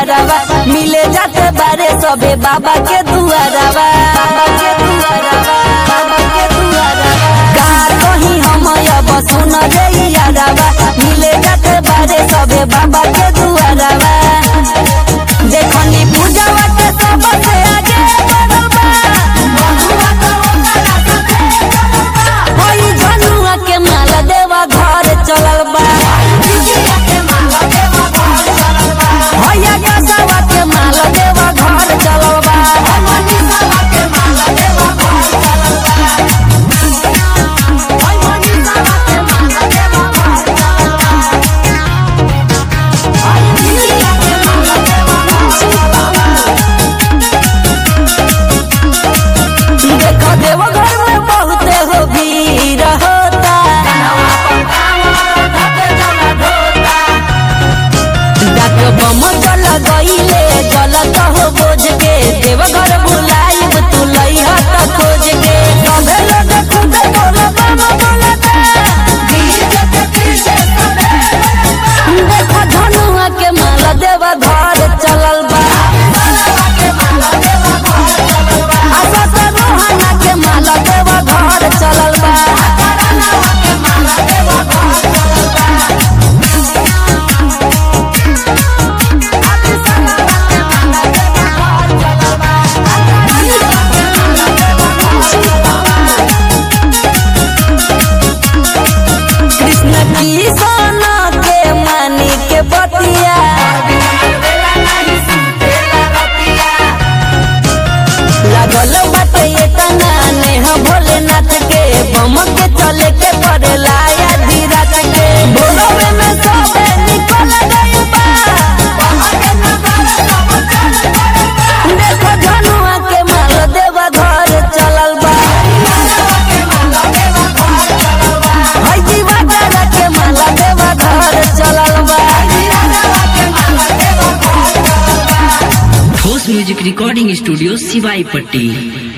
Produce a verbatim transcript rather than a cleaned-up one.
यारावा मिले जाते बारे सबे बाबा के दुआरावा बाबा के दुआरावा बाबा के दुआरावा का कहीं हम अब सुन रे यारावा मिले जाते बारे सबे बाबा के दुआरावा देखनी पूजावा के सबसे आगे बढ़लबा बंधुआ तो ओकरा साथे चलबा होई जनुआ के माल देवा घर चलल बा गईले जलत हो बोझ के देवघर बुलाइब तू लइहा त खोज के सबे लोग खुद बोलबा बोलता डीजे के पीछे सबे देखा धनुआ के माल देवा घर चलल बा आशा से रोहना के माल देवा घर चलल बा लागल बाटे ये तना नेहा भोलेनाथ के बम के चले के पड़ेला आधी रात के भोरवे में सबे निकल गई बा देखो धनुआ के माल देवा घर चलल बा हई जीवा के माल देवा घर चलल बा ठोस म्यूजिक रिकॉर्डिंग स्टूडियो सिवाई पट्टी।